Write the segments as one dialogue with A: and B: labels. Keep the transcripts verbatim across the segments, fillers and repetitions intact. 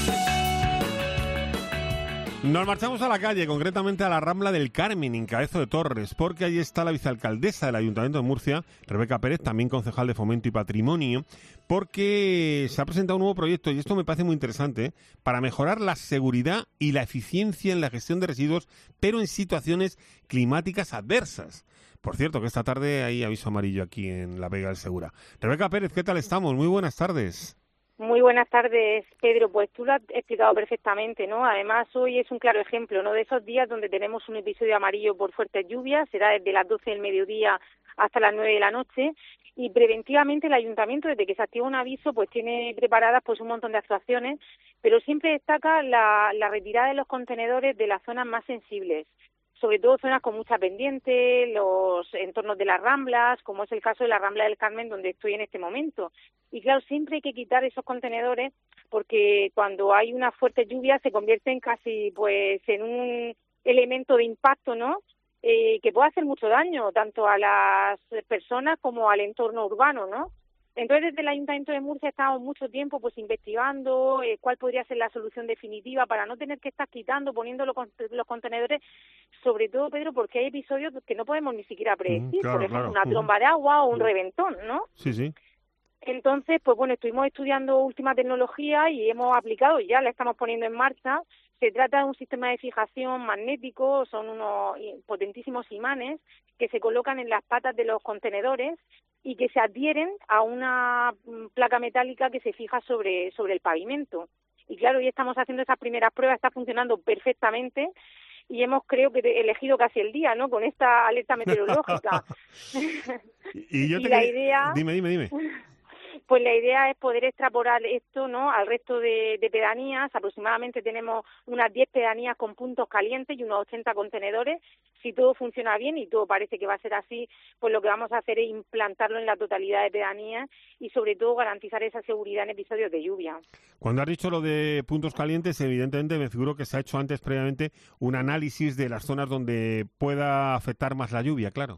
A: Nos marchamos a la calle, concretamente a la Rambla del Carmen, en Cabezo de Torres, porque allí está la vicealcaldesa del Ayuntamiento de Murcia, Rebeca Pérez, también concejal de Fomento y Patrimonio, porque se ha presentado un nuevo proyecto, y esto me parece muy interesante, ¿eh? Para mejorar la seguridad y la eficiencia en la gestión de residuos, pero en situaciones climáticas adversas. Por cierto, que esta tarde hay aviso amarillo aquí en La Vega del Segura. Rebeca Pérez, ¿qué tal estamos? Muy buenas tardes.
B: Muy buenas tardes, Pedro. Pues tú lo has explicado perfectamente, ¿no? Además, hoy es un claro ejemplo, ¿no?, de esos días donde tenemos un episodio amarillo por fuertes lluvias, será desde las doce del mediodía hasta las nueve de la noche, y preventivamente el Ayuntamiento, desde que se activa un aviso, pues tiene preparadas pues un montón de actuaciones, pero siempre destaca la, la retirada de los contenedores de las zonas más sensibles, sobre todo zonas con mucha pendiente, los entornos de las Ramblas, como es el caso de la Rambla del Carmen, donde estoy en este momento. Y claro, siempre hay que quitar esos contenedores porque cuando hay una fuerte lluvia se convierten casi pues en un elemento de impacto, ¿no?, eh, que puede hacer mucho daño tanto a las personas como al entorno urbano, ¿no? Entonces, desde el Ayuntamiento de Murcia estamos mucho tiempo pues investigando eh, cuál podría ser la solución definitiva para no tener que estar quitando, poniendo los, los contenedores, sobre todo, Pedro, porque hay episodios que no podemos ni siquiera predecir, mm, claro, por ejemplo, claro. una tromba de agua o un reventón, ¿no?
A: Sí, sí.
B: Entonces, pues bueno, estuvimos estudiando última tecnología y hemos aplicado, ya la estamos poniendo en marcha. Se trata de un sistema de fijación magnético, son unos potentísimos imanes que se colocan en las patas de los contenedores y que se adhieren a una placa metálica que se fija sobre, sobre el pavimento. Y claro, hoy estamos haciendo esas primeras pruebas, está funcionando perfectamente y hemos, creo que, elegido casi el día, ¿no?, con esta alerta meteorológica.
A: y yo te
B: y la
A: que...
B: idea...
A: Dime, dime, dime.
B: Pues la idea es poder extrapolar esto, ¿no?, al resto de, de pedanías. Aproximadamente tenemos unas diez pedanías con puntos calientes y unos ochenta contenedores. Si todo funciona bien, y todo parece que va a ser así, pues lo que vamos a hacer es implantarlo en la totalidad de pedanías y sobre todo garantizar esa seguridad en episodios de lluvia.
A: Cuando has dicho lo de puntos calientes, evidentemente me figuro que se ha hecho antes previamente un análisis de las zonas donde pueda afectar más la lluvia, claro.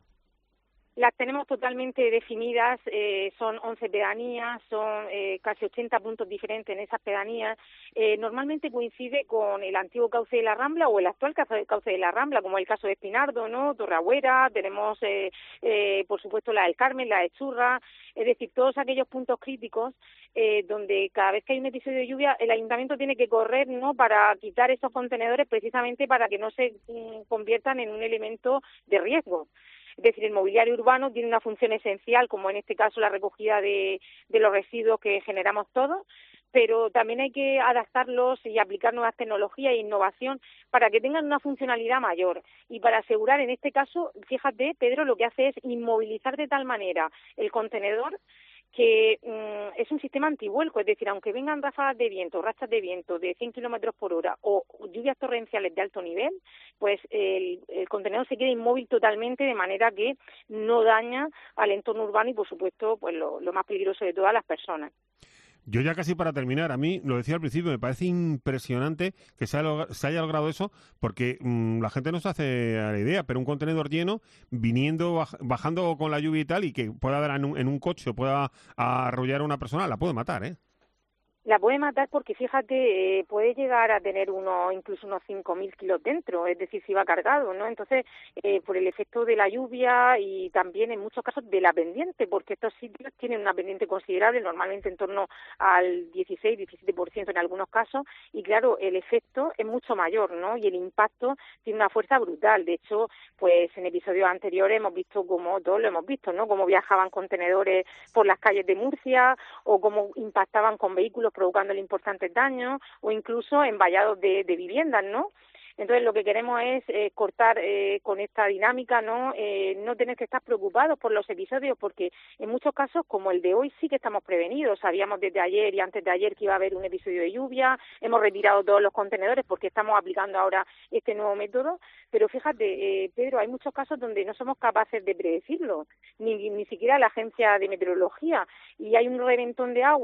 B: Las tenemos totalmente definidas, eh, son once pedanías, son eh, casi ochenta puntos diferentes en esas pedanías. Eh, normalmente coincide con el antiguo cauce de la Rambla o el actual cauce de la Rambla, como el caso de Espinardo, ¿no?, Torreagüera, tenemos, eh, eh, por supuesto, la del Carmen, la de Churra, es decir, todos aquellos puntos críticos eh, donde cada vez que hay un episodio de lluvia el Ayuntamiento tiene que correr, ¿no?, para quitar esos contenedores precisamente para que no se mm, conviertan en un elemento de riesgo. Es decir, el mobiliario urbano tiene una función esencial, como en este caso la recogida de, de los residuos que generamos todos, pero también hay que adaptarlos y aplicar nuevas tecnologías e innovación para que tengan una funcionalidad mayor. Y para asegurar, en este caso, fíjate, Pedro, lo que hace es inmovilizar de tal manera el contenedor que mm, es un sistema antivuelco, es decir, aunque vengan ráfagas de viento, rachas de viento de cien kilómetros por hora o lluvias torrenciales de alto nivel, pues el, el contenedor se queda inmóvil totalmente, de manera que no daña al entorno urbano y, por supuesto, pues lo, lo más peligroso de todas, las personas.
A: Yo ya casi para terminar, a mí, lo decía al principio, me parece impresionante que se haya, se haya logrado eso, porque mmm, la gente no se hace a la idea, pero un contenedor lleno, viniendo, baj, bajando con la lluvia y tal, y que pueda dar en un, en un coche o pueda arrollar a una persona, la puede matar, ¿eh?
B: La puede matar porque, fíjate, eh, puede llegar a tener uno, incluso unos cinco mil kilos dentro, es decir, si va cargado, ¿no? Entonces, eh, por el efecto de la lluvia y también en muchos casos de la pendiente, porque estos sitios tienen una pendiente considerable, normalmente en torno al dieciséis, diecisiete por ciento en algunos casos, y claro, el efecto es mucho mayor, ¿no? Y el impacto tiene una fuerza brutal. De hecho, pues en episodios anteriores hemos visto cómo, todos lo hemos visto, ¿no?, cómo viajaban contenedores por las calles de Murcia o cómo impactaban con vehículos provocándole importantes daños o incluso en vallados de, de viviendas, ¿no? Entonces, lo que queremos es eh, cortar eh, con esta dinámica, ¿no? Eh, no tener que estar preocupados por los episodios, porque en muchos casos, como el de hoy, sí que estamos prevenidos. Sabíamos desde ayer y antes de ayer que iba a haber un episodio de lluvia, hemos retirado todos los contenedores porque estamos aplicando ahora este nuevo método, pero fíjate, eh, Pedro, hay muchos casos donde no somos capaces de predecirlo, ni, ni siquiera la Agencia de Meteorología, y hay un reventón de agua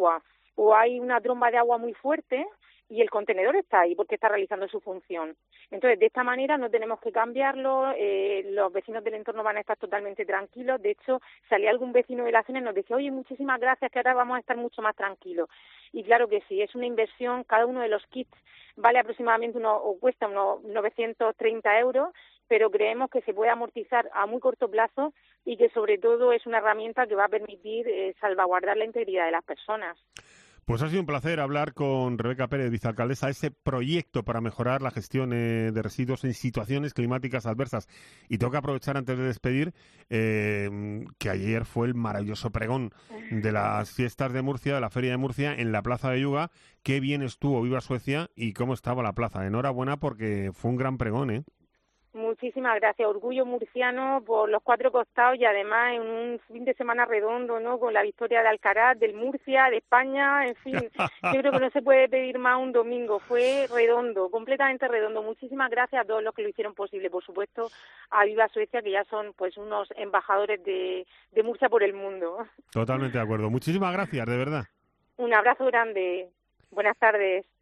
B: o hay una tromba de agua muy fuerte y el contenedor está ahí porque está realizando su función. Entonces, de esta manera no tenemos que cambiarlo, eh, los vecinos del entorno van a estar totalmente tranquilos. De hecho, salía algún vecino de la zona y nos decía, oye, muchísimas gracias, que ahora vamos a estar mucho más tranquilos. Y claro que sí, es una inversión, cada uno de los kits vale aproximadamente uno, o cuesta unos novecientos treinta euros, pero creemos que se puede amortizar a muy corto plazo y que sobre todo es una herramienta que va a permitir eh, salvaguardar la integridad de las personas.
A: Pues ha sido un placer hablar con Rebeca Pérez, vicealcaldesa, de ese proyecto para mejorar la gestión eh, de residuos en situaciones climáticas adversas. Y tengo que aprovechar antes de despedir eh, que ayer fue el maravilloso pregón de las fiestas de Murcia, de la Feria de Murcia, en la Plaza de Yuga. Qué bien estuvo, viva Suecia, y cómo estaba la plaza. Enhorabuena porque fue un gran pregón, ¿eh?
B: Muchísimas gracias, orgullo murciano por los cuatro costados y además en un fin de semana redondo, ¿no? Con la victoria de Alcaraz, del Murcia, de España, en fin, yo creo que no se puede pedir más un domingo, fue redondo, completamente redondo. Muchísimas gracias a todos los que lo hicieron posible, por supuesto a Viva Suecia, que ya son pues unos embajadores de, de Murcia por el mundo.
A: Totalmente de acuerdo, muchísimas gracias, de verdad.
B: Un abrazo grande, buenas tardes.